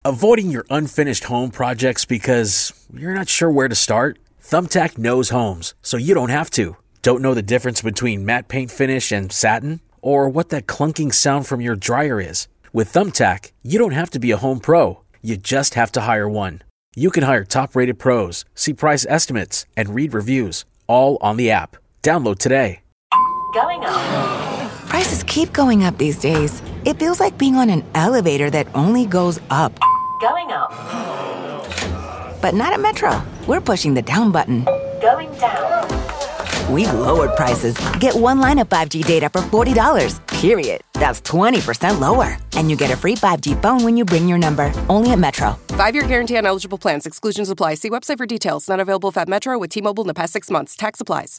Avoiding your unfinished home projects because you're not sure where to start? Thumbtack knows homes, so you don't have to. Don't know the difference between matte paint finish and satin? Or what that clunking sound from your dryer is? With Thumbtack, you don't have to be a home pro. You just have to hire one. You can hire top-rated pros, see price estimates, and read reviews, all on the app. Download today. Going up. Prices keep going up these days. It feels like being on an elevator that only goes up. Going up. But not at Metro. We're pushing the down button. Going down. We've lowered prices. Get one line of 5G data for $40, period. That's 20% lower. And you get a free 5G phone when you bring your number. Only at Metro. 5-year guarantee on eligible plans. Exclusions apply. See website for details. Not available if at Metro with T-Mobile in the past 6 months. Tax applies.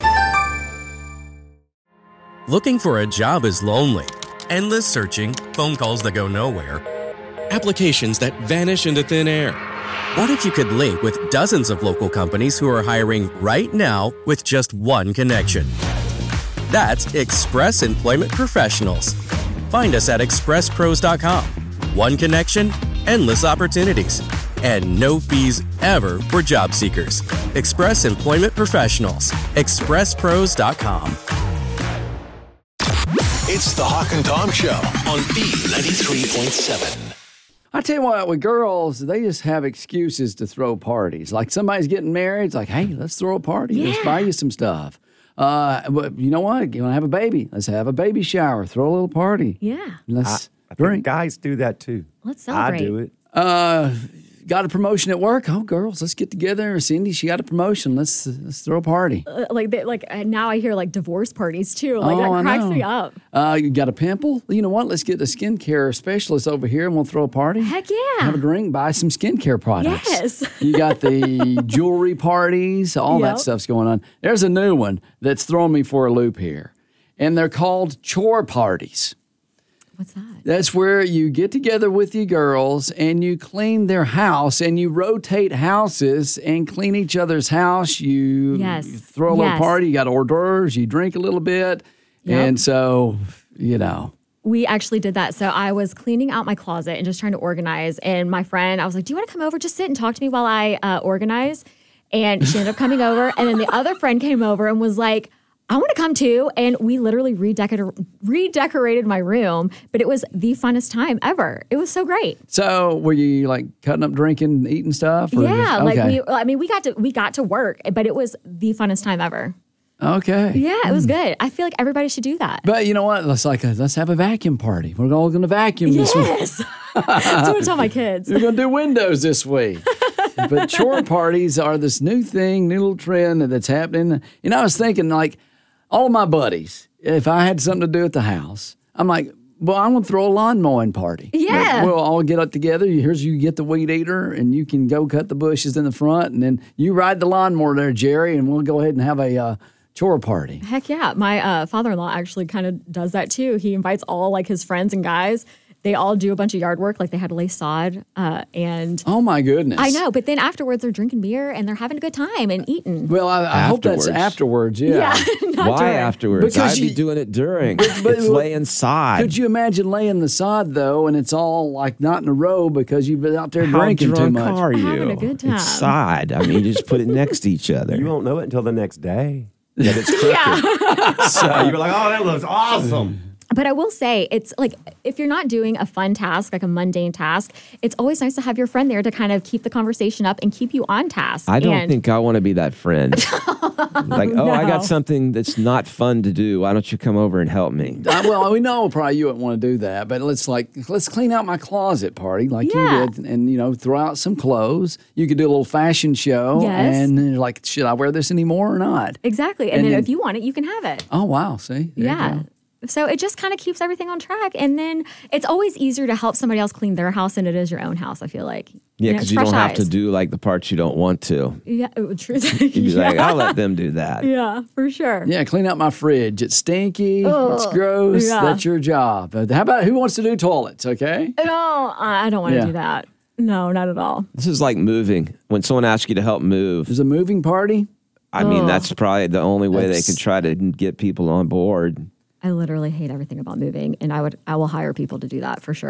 Looking for a job is lonely. Endless searching, phone calls that go nowhere, applications that vanish into thin air. What if you could link with dozens of local companies who are hiring right now with just one connection? That's Express Employment Professionals. Find us at expresspros.com. One connection, endless opportunities, and no fees ever for job seekers. Express Employment Professionals. expresspros.com. It's the Hawk and Tom Show on B93.7. I tell you what, with girls, they just have excuses to throw parties. Like somebody's getting married, it's like, hey, let's throw a party. Yeah. Let's buy you some stuff. But you know what? You want to have a baby? Let's have a baby shower. Throw a little party. Yeah. Let's I drink. think guys do that too. Let's celebrate. I do it. Got a promotion at work? Oh, girls, let's get together. Cindy, she got a promotion. Let's throw a party. Now I hear like divorce parties too. Like Oh, I that cracks know. me up. You got a pimple? You know what? Let's get a skincare specialist over here and we'll throw a party. Heck yeah. Have a drink, buy some skincare products. Yes. You got the jewelry parties, all that Yep. stuff's going on. There's a new one that's throwing me for a loop here, and they're called chore parties. What's that? That's where you get together with your girls and you clean their house and you rotate houses and clean each other's house. You Yes. throw a little Yes. party, you got hors d'oeuvres, you drink a little bit. Yep. And so, you know. We actually did that. So I was cleaning out my closet and just trying to organize. And my friend, I was like, do you want to come over? Just sit and talk to me while I organize. And she ended up coming over. And then the other friend came over and was like, I want to come too. And we literally redecorated my room, but it was the funnest time ever. It was so great. So were you like cutting up, drinking, eating stuff? Or Yeah. okay. We got to work, but it was the funnest time ever. Okay. Yeah, it was good. I feel like everybody should do that. But you know what? Let's have a vacuum party. We're all going to vacuum this week. Yes. That's what I tell my kids. We're going to do windows this week. But chore parties are this new thing, new little trend that's happening. You know, I was thinking like all of my buddies, if I had something to do at the house, I'm like, well, I'm going to throw a lawn mowing party. Yeah. We'll all get up together. You get the weed eater and you can go cut the bushes in the front. And then you ride the lawnmower there, Jerry, and we'll go ahead and have a chore party. Heck yeah. My father-in-law actually kind of does that too. He invites all like his friends and guys. They all do a bunch of yard work. Like they had to lay sod and... Oh, my goodness. I know. But then afterwards, they're drinking beer and they're having a good time and eating. Well, I hope that's afterwards, yeah. Not Why during. afterwards? Because I'd be doing it during. but- It's laying sod. Could you imagine laying the sod, though, and it's all like not in a row because you've been out there How drinking too drunk much? are you? Having a good time. It's sod. I mean, you just put it next to each other. You won't know it until the next day that it's crooked. So you're like, oh, that looks awesome. But I will say, it's like, if you're not doing a fun task, like a mundane task, it's always nice to have your friend there to kind of keep the conversation up and keep you on task. I don't think I want to be that friend. Like, I got something that's not fun to do. Why don't you come over and help me? Well, we know probably you wouldn't want to do that, but let's clean out my closet party like Yeah. you did, and throw out some clothes. You could do a little fashion show, Yes. and then you're like, should I wear this anymore or not? Exactly. And then if you want it, you can have it. Oh wow, see, there you Yeah. go. So it just kind of keeps everything on track. And then it's always easier to help somebody else clean their house than it is your own house, I feel like. Yeah, it's because you don't fresh have to eyes. do like the parts you don't want to. Yeah, truth. You'd be like, I'll let them do that. Yeah, for sure. Yeah, clean out my fridge. It's stinky. It's gross. yeah. That's your job. How about who wants to do toilets? Okay. No, I don't want to Yeah. do that. No, not at all. This is like moving. When someone asks you to help move, There's a moving party. I mean, that's probably the only way they That's- can try to get people on board. I literally hate everything about moving, and I will hire people to do that for sure.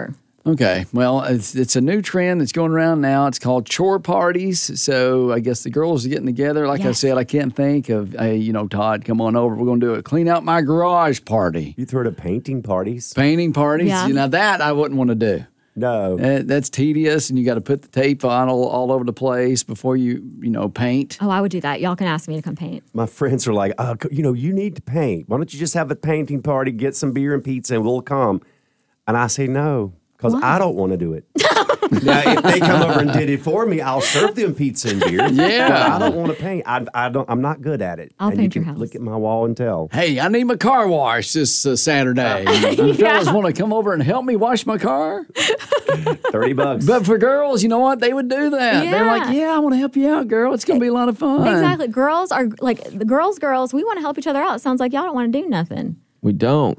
Okay, well, it's a new trend that's going around now. It's called chore parties. So I guess the girls are getting together. Like I said, I can't think of, hey, Todd, come on over. We're going to do a clean out my garage party. You throw to painting parties? Painting parties? Yeah. Now that I wouldn't want to do. No. That's tedious, and you got to put the tape on all over the place before you paint. Oh, I would do that. Y'all can ask me to come paint. My friends are like, you need to paint. Why don't you just have a painting party, get some beer and pizza, and we'll come? And I say no. Because I don't want to do it. Now, if they come over and did it for me, I'll serve them pizza and beer. Yeah. But I don't want to paint. I'm not good at it. I'll and paint you your can house. Look at my wall and tell. Hey, I need my car washed this Saturday. You fellas want to come over and help me wash my car? $30. But for girls, you know what? They would do that. They're like, I want to help you out, girl. It's going to be a lot of fun. Exactly. Girls are like, the girls, we want to help each other out. It sounds like y'all don't want to do nothing. We don't.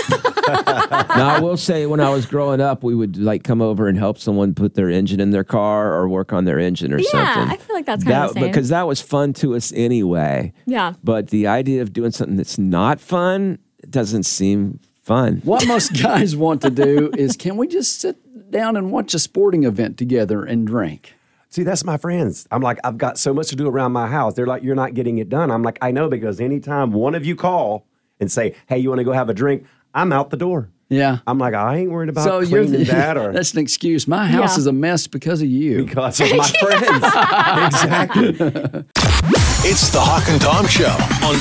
Now, I will say, when I was growing up, we would come over and help someone put their engine in their car or work on their engine or something. Yeah, I feel like that's kind of the same. Because that was fun to us anyway. Yeah. But the idea of doing something that's not fun doesn't seem fun. What most guys want to do is, can we just sit down and watch a sporting event together and drink? See, that's my friends. I'm like, I've got so much to do around my house. They're like, you're not getting it done. I'm like, I know, because anytime one of you call and say, hey, you want to go have a drink? I'm out the door. Yeah. I'm like, I ain't worried about cleaning that. Or that's an excuse. My house is a mess because of you. Because of my friends. Exactly. It's the Hawk and Tom Show on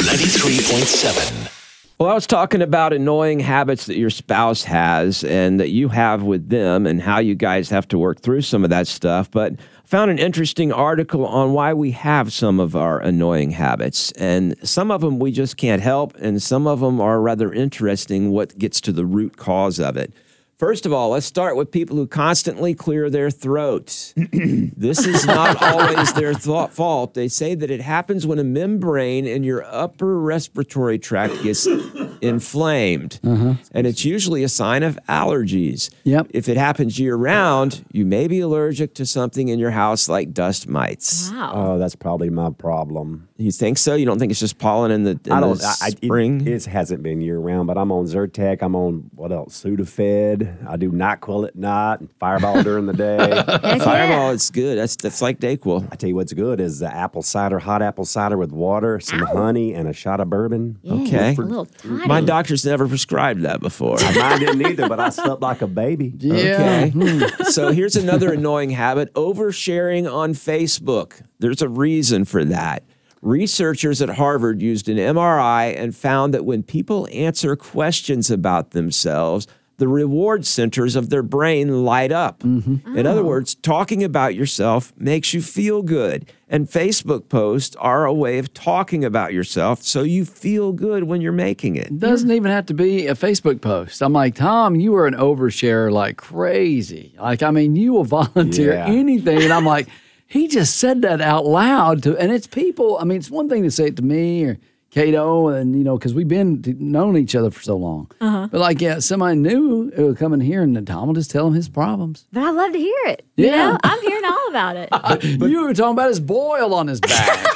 B93.7. Well, I was talking about annoying habits that your spouse has and that you have with them and how you guys have to work through some of that stuff. But found an interesting article on why we have some of our annoying habits. And some of them we just can't help, and some of them are rather interesting, what gets to the root cause of it. First of all, let's start with people who constantly clear their throats. This is not always their fault. They say that it happens when a membrane in your upper respiratory tract gets inflamed. And it's usually a sign of allergies. Yep. If it happens year-round, you may be allergic to something in your house like dust mites. Wow. Oh, that's probably my problem. You think so? You don't think it's just pollen in the spring? It hasn't been year-round, but I'm on Zyrtec. I'm on, what else, Sudafed. I do NyQuil at night and Fireball during the day. Fireball is good. That's like Dayquil. I tell you what's good is the hot apple cider with water, some honey, and a shot of bourbon. Yeah, Okay. a little toddy. My doctor's never prescribed that before. Mine didn't either, but I slept like a baby. Yeah. Okay. So here's another annoying habit: oversharing on Facebook. There's a reason for that. Researchers at Harvard used an MRI and found that when people answer questions about themselves, the reward centers of their brain light up. In other words, talking about yourself makes you feel good. And Facebook posts are a way of talking about yourself so you feel good when you're making it. It doesn't even have to be a Facebook post. I'm like, Tom, you are an oversharer like crazy. You will volunteer anything. And I'm like, he just said that out loud. And it's people. It's one thing to say it to me or Cato, and because we've known each other for so long. But somebody new who will come in here, and then Tom will just tell him his problems. But I love to hear it. Yeah. You know? I'm hearing all about it. You were talking about his boil on his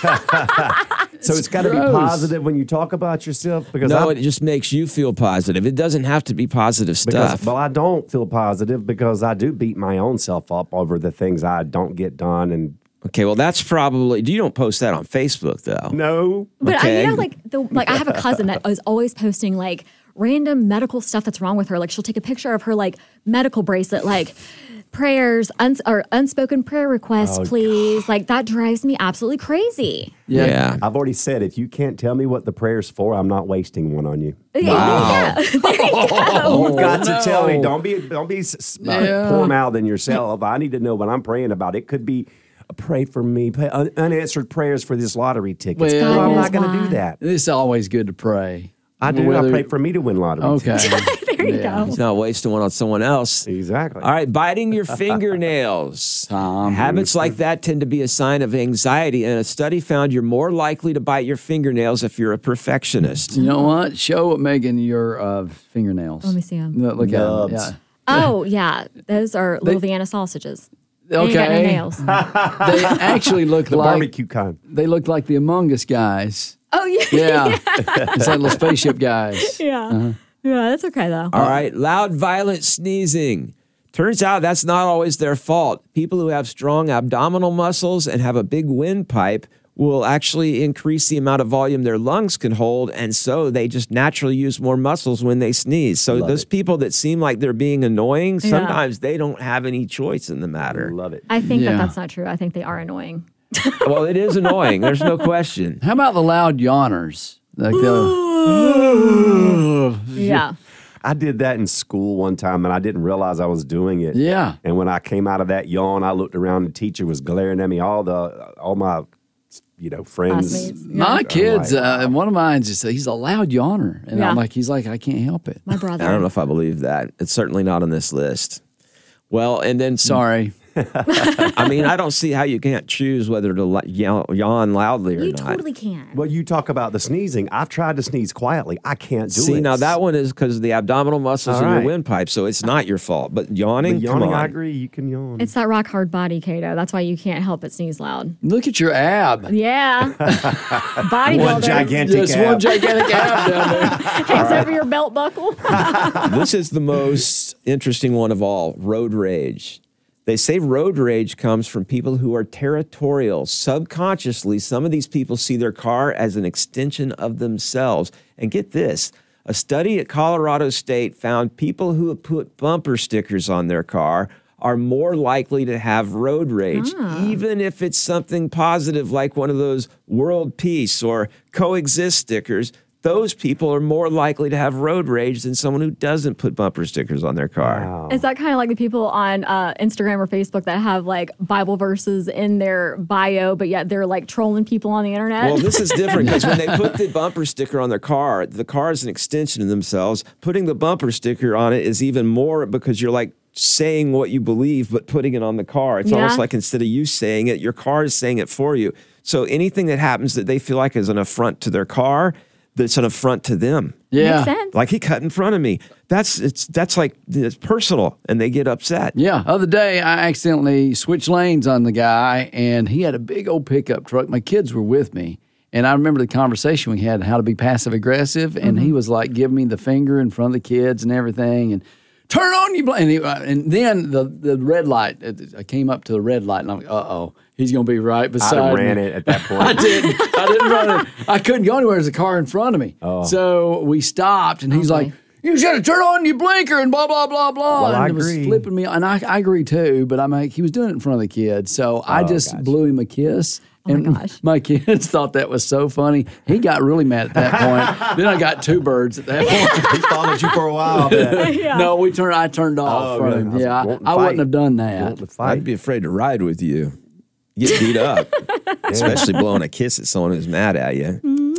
back. So it's got to be positive when you talk about yourself? It just makes you feel positive. It doesn't have to be positive stuff. Well, I don't feel positive because I do beat my own self up over the things I don't get done. And okay, well, that's probably... You don't post that on Facebook, though. No. But Okay. I have a cousin that is always posting random medical stuff that's wrong with her. She'll take a picture of her medical bracelet, prayers, unspoken prayer requests, please. That drives me absolutely crazy. Yeah. I've already said, if you can't tell me what the prayer's for, I'm not wasting one on you. Wow. There you go. You've got to tell me. Don't be poor mouthing yourself. I need to know what I'm praying about. It could be pray for me, unanswered prayers for this lottery tickets. Well, I'm not going to do that. It's always good to pray. I do. I pray for me to win lottery. Okay. There you go. He's not wasting one on someone else. Exactly. All right, biting your fingernails. Tom. Habits like that tend to be a sign of anxiety, and a study found you're more likely to bite your fingernails if you're a perfectionist. You know what? Show Megan your fingernails. Let me see them. Look at them. Nubs. Yeah. Oh, yeah. Those are little Vienna sausages. They ain't got no Okay. nails. They actually look The like barbecue kind. they look like the Among Us guys. Oh, yeah. Yeah. It's like little spaceship guys. Yeah. Yeah, that's okay, though. All right, loud, violent sneezing. Turns out that's not always their fault. People who have strong abdominal muscles and have a big windpipe will actually increase the amount of volume their lungs can hold, and so they just naturally use more muscles when they sneeze. So those people that seem like they're being annoying, sometimes they don't have any choice in the matter. Love it. I think that's not true. I think they are annoying. Well, it is annoying. There's no question. How about the loud yawners? Like Yeah. I did that in school one time, and I didn't realize I was doing it. Yeah. And when I came out of that yawn, I looked around, and the teacher was glaring at me. All my friends. Classmates. My kids, like, one of mine just he's a loud yawner, and Yeah. I'm like, he's like, I can't help it. My brother. I don't know if I believe that. It's certainly not on this list. Well, and then Sorry. I mean, I don't see how you can't choose whether to yawn loudly or You not. totally can. Well, you talk about the sneezing. I've tried to sneeze quietly. I can't do it. See, now that one is because of the abdominal muscles in All your right. windpipe, so it's not your fault. But yawning, But yawning, come on. I agree. You can yawn. It's that rock hard body, Kato. That's why you can't help but sneeze loud. Look at your ab. Yeah. Bodybuilder. one gigantic Just ab. one gigantic ab down there. Hangs over your belt buckle. This is the most interesting one of all, road rage. They say road rage comes from people who are territorial. Subconsciously, some of these people see their car as an extension of themselves. And get this, a study at Colorado State found people who have put bumper stickers on their car are more likely to have road rage, even if it's something positive like one of those world peace or coexist stickers. Those people are more likely to have road rage than someone who doesn't put bumper stickers on their car. Wow. Is that kind of like the people on Instagram or Facebook that have like Bible verses in their bio, but yet they're like trolling people on the internet? Well, this is different because when they put the bumper sticker on the car is an extension of themselves. Putting the bumper sticker on it is even more because you're like saying what you believe, but putting it on the car. It's almost like instead of you saying it, your car is saying it for you. So anything that happens that they feel like is an affront to their car, that's an affront to them. Yeah. Makes sense. Like he cut in front of me. That's like it's personal, and they get upset. Yeah. Other day, I accidentally switched lanes on the guy, and he had a big old pickup truck. My kids were with me, and I remember the conversation we had, how to be passive aggressive, and he was like giving me the finger in front of the kids and everything, and turn on you, and then the red light. I came up to the red light, and I'm like, uh-oh, he's going to be right beside me. I ran it at that point. I didn't run it. I couldn't go anywhere. There's a car in front of me. Oh. So we stopped, and he's like, you should have turned on your blinker and blah, blah, blah, blah. Well, and I it was agree. flipping me. And I agree, too. But I'm like, he was doing it in front of the kids. So I just gotcha. blew him a kiss. Oh, And my gosh. my kids thought that was so funny. He got really mad at that point. Then I got two birds at that point. He followed you for a while. But No, I turned off from good. him. I was Yeah, wanting to I wouldn't fight. have done that. Want to fight. I'd be afraid to ride with you. Get beat up, especially blowing a kiss at someone who's mad at you.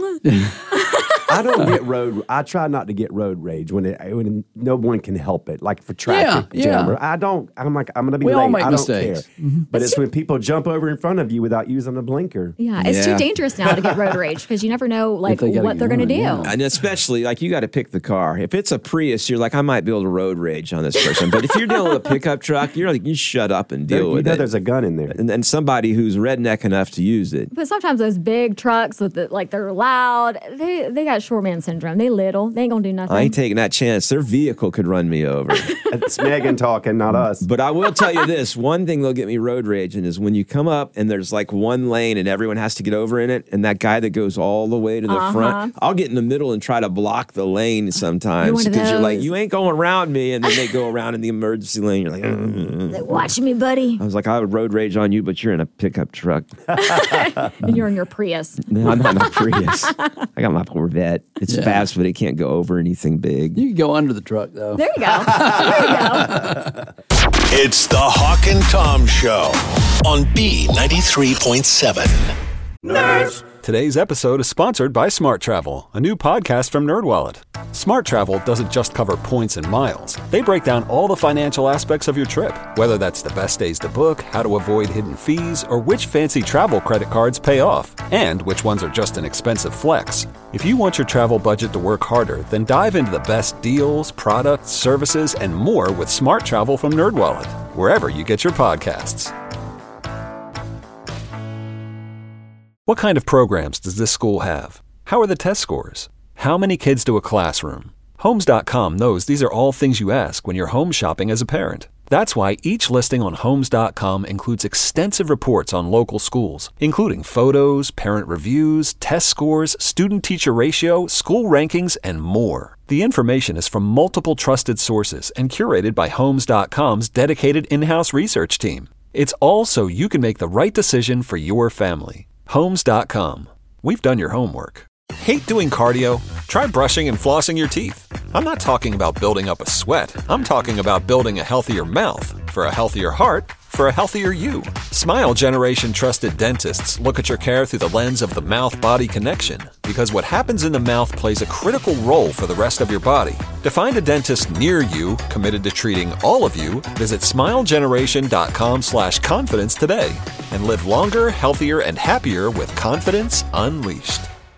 I don't get road. I try not to get road rage when no one can help it. Like for traffic Yeah, jam, yeah. or I'm like, I'm going to be We late. all make I don't mistakes. care. But it's when people jump over in front of you without using a blinker. Yeah, it's Yeah. too dangerous now to get road rage because you never know like they gotta what they're going to do. get And especially, like, you got to pick the car. If it's a Prius, you're like, I might be able to road rage on this person. But if you're dealing with a pickup truck, you're like, you shut up and deal You with know it. there's a gun in there. And somebody who's redneck enough to use it. But sometimes those big trucks with they're loud. They got short man syndrome. They little. They ain't gonna do nothing. I ain't taking that chance. Their vehicle could run me over. It's Megan talking, not us. But I will tell you this, one thing that'll get me road raging is when you come up and there's like one lane and everyone has to get over in it, and that guy that goes all the way to the front, I'll get in the middle and try to block the lane sometimes You're one of because you're like, those. you ain't going around me, and then they go around in the emergency lane. You're like, Like, watch me, buddy. I was like, I would road rage on you, but you're in a pickup truck. And you're in your Prius. No, I'm not in a Prius. I got my Corvette. It's fast, but it can't go over anything big. You can go under the truck, though. There you go. There you go. It's the Hawk and Tom Show on B93.7. Today's episode is sponsored by Smart Travel, a new podcast from NerdWallet. Smart Travel doesn't just cover points and miles. They break down all the financial aspects of your trip, whether that's the best days to book, how to avoid hidden fees, or which fancy travel credit cards pay off, and which ones are just an expensive flex. If you want your travel budget to work harder, then dive into the best deals, products, services, and more with Smart Travel from NerdWallet, wherever you get your podcasts. What kind of programs does this school have? How are the test scores? How many kids do a classroom? Homes.com knows these are all things you ask when you're home shopping as a parent. That's why each listing on Homes.com includes extensive reports on local schools, including photos, parent reviews, test scores, student-teacher ratio, school rankings, and more. The information is from multiple trusted sources and curated by Homes.com's dedicated in-house research team. It's all so you can make the right decision for your family. Homes.com. We've done your homework. Hate doing cardio? Try brushing and flossing your teeth. I'm not talking about building up a sweat. I'm talking about building a healthier mouth. For a healthier heart, for a healthier you. Smile Generation trusted dentists look at your care through the lens of the mouth-body connection, because what happens in the mouth plays a critical role for the rest of your body. To find a dentist near you committed to treating all of you, visit smilegeneration.com/confidence today and live longer, healthier, and happier with confidence unleashed.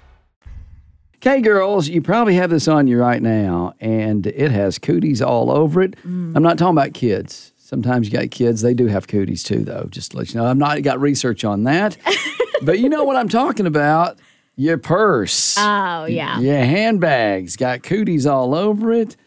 Okay, girls, you probably have this on you right now, and it has cooties all over it. I'm not talking about kids. Sometimes you got kids, they do have cooties too, though, just to let you know. I've not got research on that. But you know what I'm talking about. Your purse. Oh, yeah. Your handbags got cooties all over it.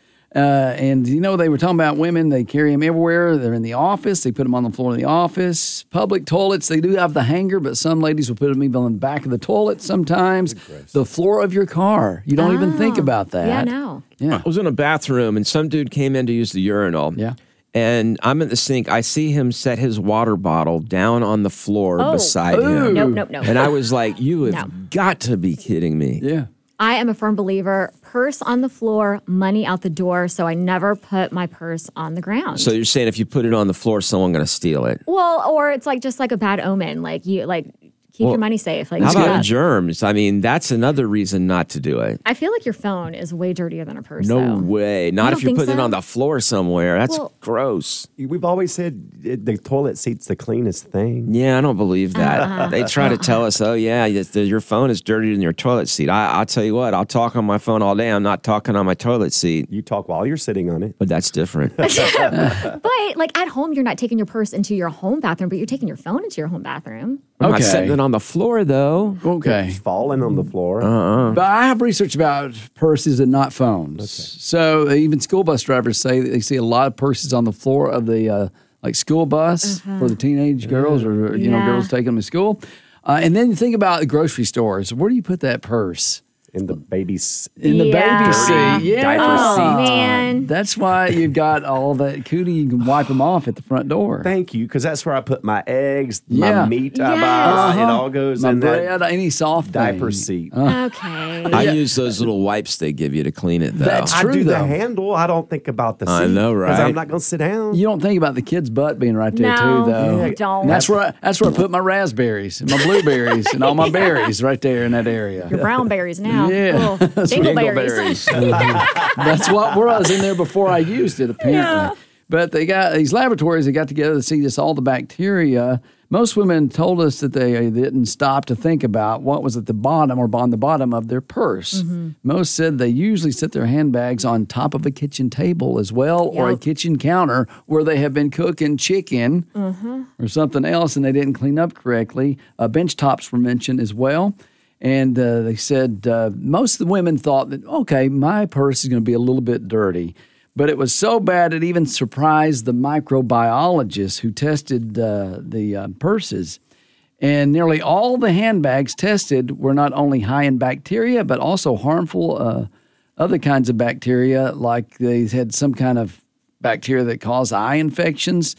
And, you know, they were talking about women. They carry them everywhere. They're in the office. They put them on the floor of the office. Public toilets, they do have the hanger, but some ladies will put them even on the back of the toilet sometimes. The floor of your car. You don't even think about that. Yeah, no. Yeah. I was in a bathroom, and some dude came in to use the urinal. Yeah. And I'm at the sink. I see him set his water bottle down on the floor beside him. Nope. And I was like, you have got to be kidding me. Yeah. I am a firm believer, purse on the floor, money out the door, so I never put my purse on the ground. So you're saying if you put it on the floor, someone's going to steal it? Well, or it's like just like a bad omen. Like keep your money safe. Like, how keep it about up. germs? I mean, that's another reason not to do it. I feel like your phone is way dirtier than a purse. No though. way. Not You if you're don't think putting it so? on the floor somewhere. That's gross. We've always said the toilet seat's the cleanest thing. Yeah, I don't believe that. They try to tell us, oh, yeah, your phone is dirtier than your toilet seat. I'll tell you what, I'll talk on my phone all day. I'm not talking on my toilet seat. You talk while you're sitting on it. But that's different. But like at home, you're not taking your purse into your home bathroom, but you're taking your phone into your home bathroom. I'm not setting it on the floor, though. Okay. It's falling on the floor. But I have research about purses and not phones. Okay. So even school bus drivers say that they see a lot of purses on the floor of the like school bus for the teenage girls or you know girls taking them to school. And then you think about the grocery stores. Where do you put that purse? In the baby seat. In the baby seat, yeah. Diaper seat. Man. That's why you've got all that cootie. You can wipe them off at the front door. Thank you, because that's where I put my eggs, Yeah. my meat I Yes. buy. It all goes My in bread, that any soft diaper thing. seat. Okay. I use those little wipes they give you to clean it, though. That's I true, do the though. handle. I don't think about the seat. I know, Because right? I'm not going to sit down. You don't think about the kid's butt being right there No, too, though. you don't. And that's where I put my raspberries, and my blueberries, and all my berries right there in that area. Your brown berries now. Yeah. Oh, dingleberries. That's what was in there before I used it, apparently. Yeah. But they got these laboratories that got together to see just all the bacteria. Most women told us that they didn't stop to think about what was at the bottom or on the bottom of their purse. Most said they usually set their handbags on top of a kitchen table as well, or a kitchen counter where they have been cooking chicken or something else and they didn't clean up correctly. Bench tops were mentioned as well. And they said most of the women thought that, okay, my purse is going to be a little bit dirty. But it was so bad it even surprised the microbiologists who tested the purses. And nearly all the handbags tested were not only high in bacteria, but also harmful other kinds of bacteria, like they had some kind of bacteria that cause eye infections.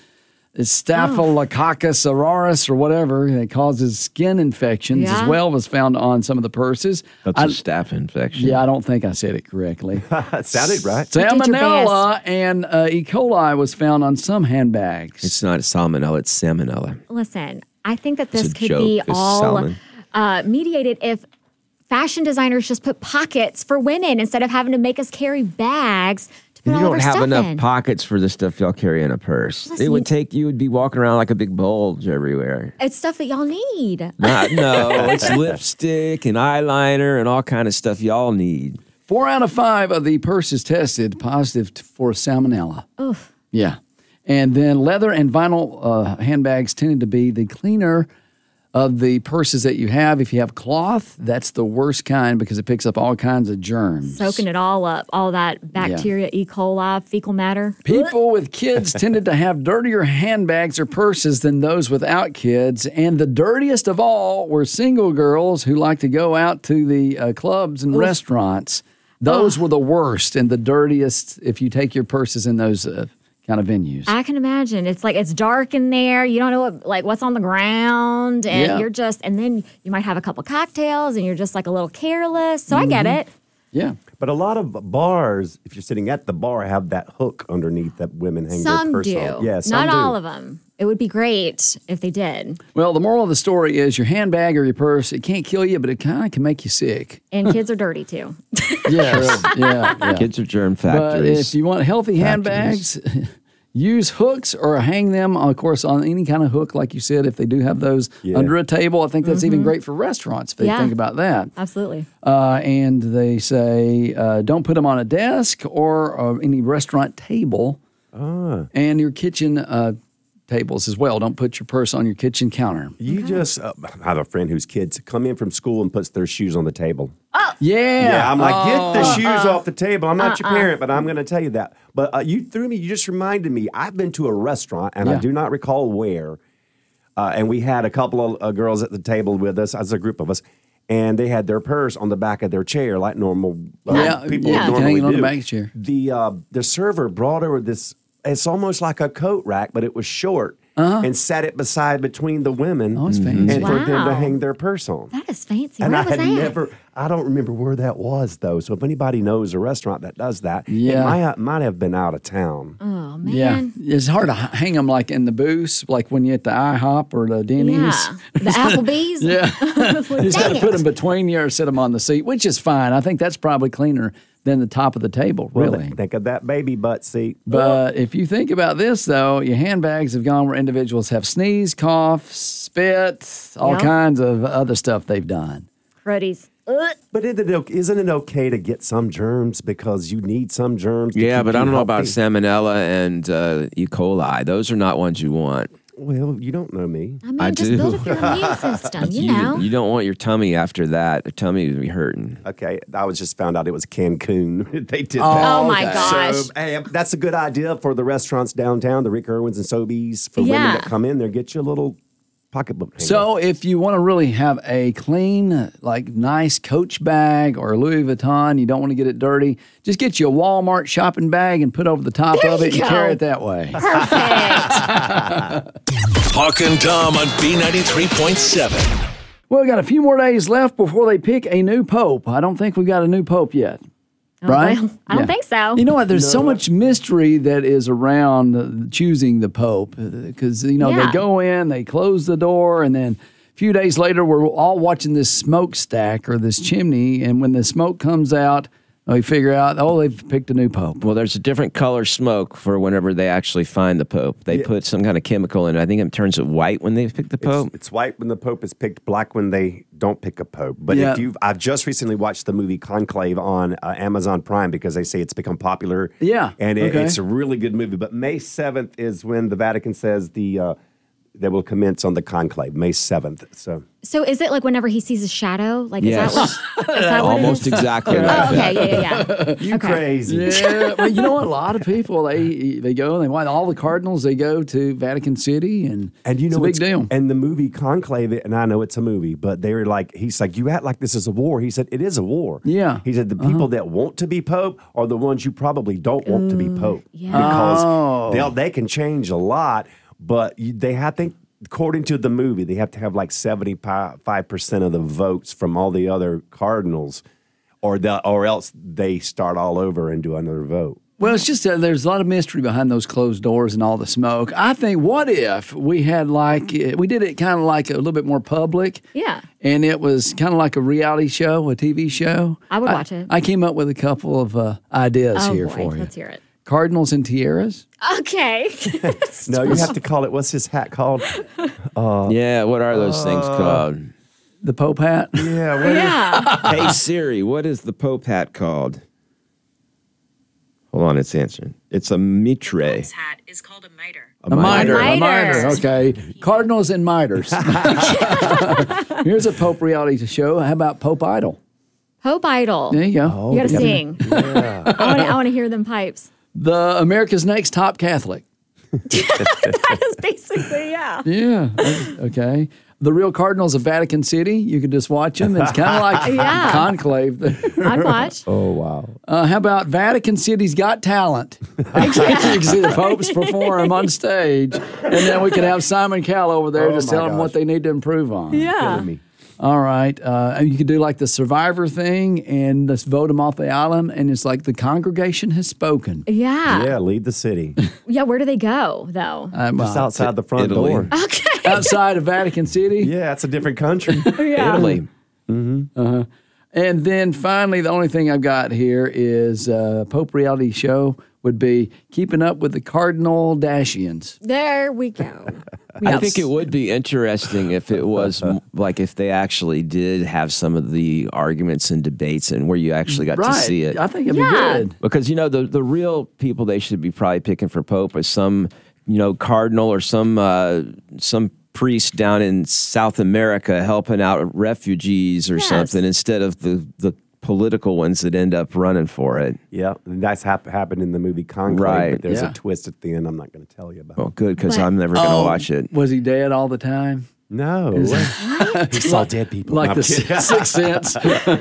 Staphylococcus aureus or whatever that causes skin infections as well was found on some of the purses. That's a staph infection. Yeah, I don't think I said it correctly. It sounded right. Salmonella and E. coli was found on some handbags. It's not salmonella, it's salmonella. Listen, I think that It's this a could joke. be It's all salmon. mediated if fashion designers just put pockets for women instead of having to make us carry bags to put You all of don't our have stuff enough in. pockets for the stuff y'all carry in a purse. Listen, It would take you would be walking around like a big bulge everywhere. It's stuff that y'all need. No, it's lipstick and eyeliner and all kind of stuff y'all need. 4 out of 5 of the purses tested positive for salmonella. Oof. Yeah. And then leather and vinyl handbags tended to be the cleaner of the purses that you have. If you have cloth, that's the worst kind because it picks up all kinds of germs. Soaking it all up, all that bacteria, E. coli, fecal matter. People with kids tended to have dirtier handbags or purses than those without kids. And the dirtiest of all were single girls who like to go out to the clubs and restaurants. Those were the worst and the dirtiest if you take your purses in those kind of venues. I can imagine. It's like it's dark in there. You don't know what's on the ground, and you're just. And then you might have a couple cocktails, and you're just like a little careless. So I get it. Yeah, but a lot of bars, if you're sitting at the bar, have that hook underneath that women hang Some their purse do. on. Yeah, some Not do. all of them. It would be great if they did. Well, the moral of the story is your handbag or your purse, it can't kill you, but it kind of can make you sick. And kids are dirty too. Yes, yeah. Kids are germ But factories. if you want healthy handbags, use hooks or hang them, of course, on any kind of hook, like you said, if they do have those under a table. I think that's even great for restaurants if they think about that. Absolutely. And they say don't put them on a desk or any restaurant table and your kitchen tables as well. Don't put your purse on your kitchen counter. You just I have a friend whose kids come in from school and puts their shoes on the table. Yeah. I'm like, get the shoes off the table. I'm not your parent, but I'm going to tell you that. But you just reminded me. I've been to a restaurant, and I do not recall where. And we had a couple of girls at the table with us, as a group of us, and they had their purse on the back of their chair, like normal people normally hanging do. on the back of the chair. The server brought her this. It's almost like a coat rack, but it was short. And sat it between the women. Oh, it's fancy. And for them to hang their purse on. That is fancy. And Where I was had that? I don't remember where that was, though. So if anybody knows a restaurant that does that, Yeah. it might have been out of town. Oh, man. Yeah, it's hard to hang them like in the booths, like when you're at the IHOP or the Denny's. Yeah. The Applebee's. Yeah. You just got to Dang put it. them between you or sit them on the seat, which is fine. I think that's probably cleaner than the top of the table, Well, really. think of that baby butt seat. But if you think about this, though, your handbags have gone where individuals have sneezed, cough, spit, all Yep. kinds of other stuff they've done. Cruddies. But isn't it okay to get some germs because you need some germs? To Yeah, keep but I you don't know about healthy? salmonella and E. coli. Those are not ones you want. Well, you don't know me. I mean, I just do. build up your immune system, you know. You don't want your tummy after that. The tummy would be hurting. Okay, I was just found out it was Cancun. They did that. Oh, my gosh. So, hey, that's a good idea for the restaurants downtown, the Rick Irwins and Sobeys. For women Yeah. that come in there, get you a little pocketbook. hanger. So if you want to really have a clean, like nice Coach bag or Louis Vuitton, you don't want to get it dirty, just get you a Walmart shopping bag and put over the top There of it you and go. carry it that way. Perfect. Hawk and Tom on B93.7. Well, we got a few more days left before they pick a new pope. I don't think we've got a new pope yet. Right? Well, I don't think so. You know what? There's so much mystery that is around choosing the Pope because, they go in, they close the door, and then a few days later, we're all watching this smokestack or this chimney. And when the smoke comes out, we figure out, they've picked a new Pope. Well, there's a different color smoke for whenever they actually find the Pope. They put some kind of chemical in it. I think it turns it white when they pick the Pope. It's white when the Pope is picked, black when they don't pick a Pope. But Yeah. I've just recently watched the movie Conclave on Amazon Prime because they say it's become popular. Yeah, And okay. it's a really good movie. But May 7th is when the Vatican says they will commence on the conclave, May 7th. So is it like whenever he sees a shadow? Like, Yes. is that what Almost it is? exactly Oh, like okay. that. Yeah. You crazy. Yeah, but you know what? A lot of people, they go and they want all the cardinals, they go to Vatican City, and you know, it's a big deal. And the movie Conclave, and I know it's a movie, but they're like, he's like, you act like this is a war. He said, it is a war. Yeah. He said, the people that want to be Pope are the ones you probably don't want to be Pope. yeah. Because they can change a lot, but I think, according to the movie, they have to have like 75% of the votes from all the other cardinals, or else they start all over and do another vote. Well, it's just there's a lot of mystery behind those closed doors and all the smoke. I think, what if we had we did it kind of like a little bit more public? Yeah. And it was kind of like a reality show, a TV show. I would watch it. I came up with a couple of ideas Oh, here boy. for you. Let's hear it. Cardinals and tiaras. Okay. No, you have to call it, what's his hat called? Yeah, what are those things called? The Pope hat. Yeah, Yeah. Hey Siri, what is the Pope hat called? Hold on, it's answering. It's a mitre. Hat is called a mitre. A mitre. A A mitre. mitre. Okay. Cardinals and miters. Here's a Pope reality show. How about Pope Idol? Pope Idol. There you go. You got to sing. I want to hear them pipes. The America's Next Top Catholic. That is basically, yeah. Yeah. Okay. The Real Cardinals of Vatican City. You could just watch them. It's kind of like Yeah. Conclave. I'd watch. Oh, wow. How about Vatican City's Got Talent? You can see the popes perform on stage, and then we could have Simon Cowell over there just tell them what they need to improve on. Yeah. All right. You could do like the Survivor thing and just vote them off the island, and it's like the congregation has spoken. Yeah. Yeah, leave the city. Yeah, where do they go, though? Just outside the front Italy. door. Okay. Outside of Vatican City. Yeah, it's a different country. Yeah. Italy. And then finally, the only thing I've got here is Pope reality show would be Keeping Up with the Cardinal Dashians. There we go. I think it would be interesting if it was like if they actually did have some of the arguments and debates and where you actually got to see it. I think it'd be good. Because, you know, the real people they should be probably picking for Pope is some, you know, cardinal or some priest down in South America helping out refugees or something instead of the political ones that end up running for it. Yeah, and that's happened in the movie Conclave. Right, But there's yeah. a twist at the end I'm not going to tell you about. Well, good, because I'm never going to watch it. Was he dead all the time? No. He saw dead people. Like No, the I'm kidding. Sixth Sense.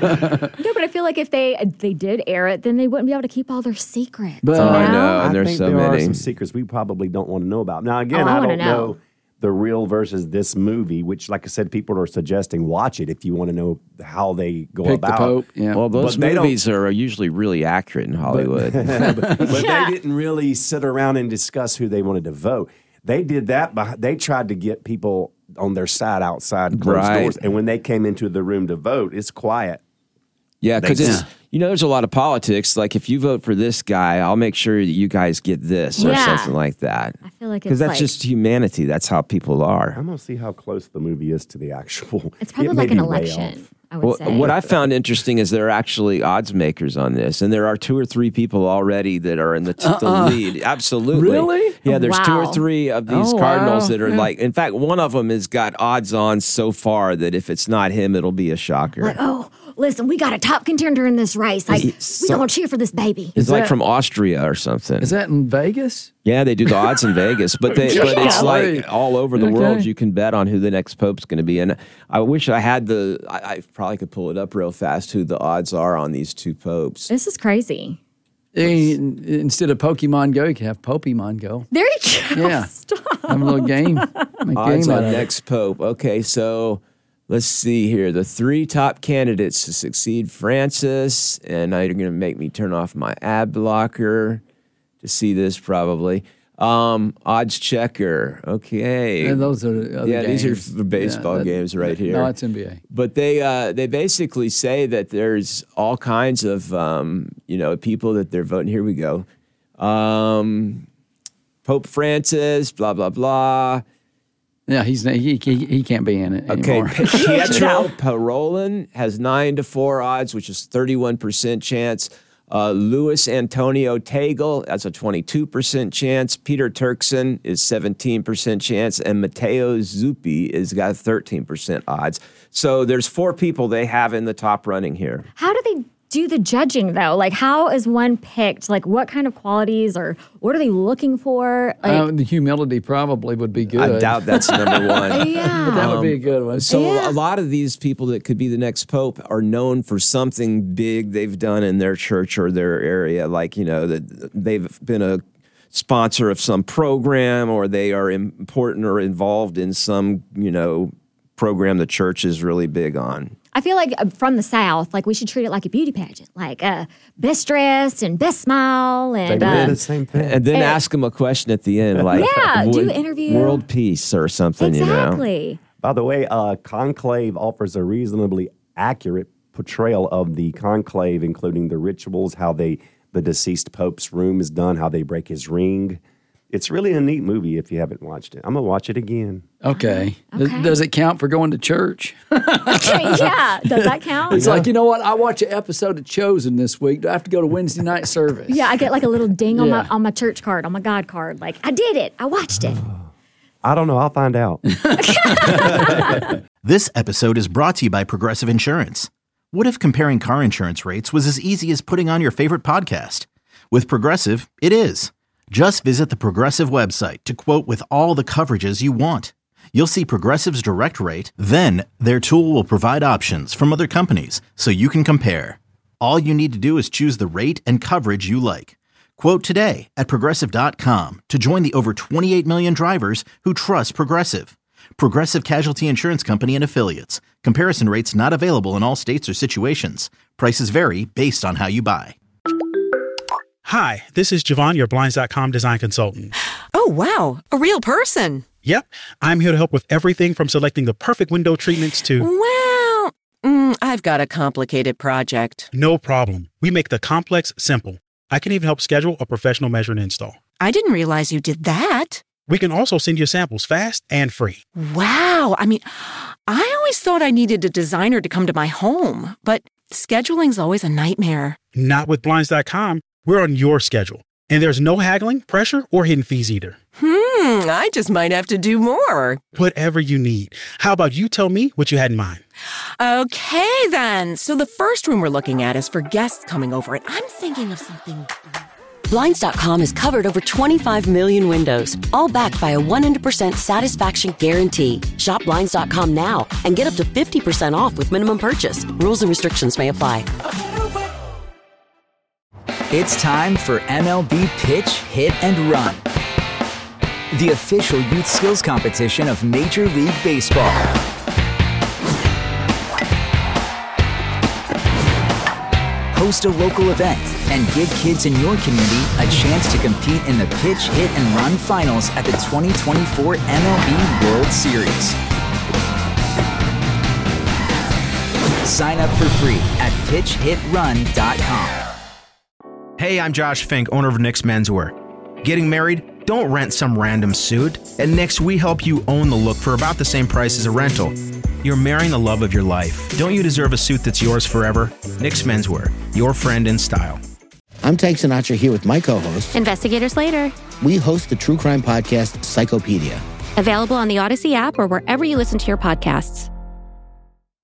No, but I feel like if they did air it, then they wouldn't be able to keep all their secrets. But- you I know? know, and I there's think so there are many. some secrets we probably don't want to know about. Now, again, I I wanna don't know. know the real versus this movie, which, like I said, people are suggesting watch it if you want to know how they go Pick the about. Pope. Yeah. Well, those But they don't- movies are usually really accurate in Hollywood. but Yeah. they didn't really sit around and discuss who they wanted to vote. They did that, but they tried to get people on their side outside closed Right. doors. And when they came into the room to vote, it's quiet. Yeah, because They- it's you know there's a lot of politics. Like if you vote for this guy, I'll make sure that you guys get this or Yeah. something like that. I feel like Because it's that's like, just humanity. That's how people are. I'm going to see how close the movie is to the actual. it's probably it may like an be way election, off. I would Well, say. what I found interesting is there are actually odds makers on this, and there are 2 or 3 people already that are in the lead. Absolutely, Really? Yeah, there's 2 or Wow. 3 of these Oh, cardinals wow. that are Yeah. like. In fact, one of them has got odds on so far that if it's not him, it'll be a shocker. Like, oh, listen, we got a top contender in this race. Like, we gonna cheer for this baby. It's like that- from Austria or something. Is that in Vegas? Yeah, they do the odds in Vegas, but it's Golly. like all over the Okay. world. You can bet on who the next pope's going to be. And I wish I had I probably could pull it up real fast who the odds are on these 2 popes. This is crazy. Instead of Pokemon Go, you can have Pokemon Go. There you go. Yeah. Stop. Have a little game. Make Odds game out on of it. next pope. Okay, so let's see here. The 3 top candidates to succeed Francis, and now you're going to make me turn off my ad blocker to see this probably. Odds checker. Okay. And those are the other these are games. the baseball that- games right here. No, it's NBA. But they basically say that there's all kinds of people that they're voting. Here we go. Pope Francis, blah blah blah. Yeah, he can't be in it Okay, anymore. Pietro Parolin has 9-4 odds, which is 31% chance. Luis Antonio Tegel has a 22% chance. Peter Turkson is 17% chance, and Matteo Zuppi has got 13% odds. So there's 4 people they have in the top running here. How do they do the judging though? Like, how is one picked? Like, what kind of qualities or what are they looking for? Like, The humility probably would be good. I doubt that's number one. yeah. But that would be a good one. So Yeah. a lot of these people that could be the next pope are known for something big they've done in their church or their area, like, you know, that they've been a sponsor of some program or they are important or involved in some, you know, program the church is really big on. I feel like from the South, like we should treat it like a beauty pageant, like best dressed and best smile They and do the same thing. And then ask them a question at the end, like, Yeah, do would- interview. world peace or something, you know. exactly. By the way, Conclave offers a reasonably accurate portrayal of the conclave, including the rituals, how the deceased pope's room is done, how they break his ring, It's really a neat movie if you haven't watched it. I'm going to watch it again. Okay. Does it count for going to church? Yeah. Does that count? It's like, you know what? I watch an episode of Chosen this week. Do I have to go to Wednesday night service? Yeah, I get like a little ding on my church card, on my God card. Like, I did it. I watched it. I don't know. I'll find out. This episode is brought to you by Progressive Insurance. What if comparing car insurance rates was as easy as putting on your favorite podcast? With Progressive, it is. Just visit the Progressive website to quote with all the coverages you want. You'll see Progressive's direct rate, then their tool will provide options from other companies so you can compare. All you need to do is choose the rate and coverage you like. Quote today at Progressive.com to join the over 28 million drivers who trust Progressive. Progressive Casualty Insurance Company and Affiliates. Comparison rates not available in all states or situations. Prices vary based on how you buy. Hi, this is Javon, your Blinds.com design consultant. Oh, wow. A real person. Yep. I'm here to help with everything from selecting the perfect window treatments to... Well, I've got a complicated project. No problem. We make the complex simple. I can even help schedule a professional measure and install. I didn't realize you did that. We can also send you samples fast and free. Wow. I mean, I always thought I needed a designer to come to my home, but scheduling's always a nightmare. Not with Blinds.com. We're on your schedule. And there's no haggling, pressure, or hidden fees either. I just might have to do more. Whatever you need. How about you tell me what you had in mind? Okay, then. So the first room we're looking at is for guests coming over, and I'm thinking of something... Blinds.com has covered over 25 million windows, all backed by a 100% satisfaction guarantee. Shop Blinds.com now and get up to 50% off with minimum purchase. Rules and restrictions may apply. It's time for MLB Pitch, Hit, and Run, the official youth skills competition of Major League Baseball. Host a local event and give kids in your community a chance to compete in the Pitch, Hit, and Run finals at the 2024 MLB World Series. Sign up for free at pitchhitrun.com. Hey, I'm Josh Fink, owner of Nick's Menswear. Getting married? Don't rent some random suit. At Nick's, we help you own the look for about the same price as a rental. You're marrying the love of your life. Don't you deserve a suit that's yours forever? Nick's Menswear, your friend in style. I'm Tank Sinatra here with my co-host, Investigator Slater. We host the true crime podcast, Psychopedia. Available on the Odyssey app or wherever you listen to your podcasts.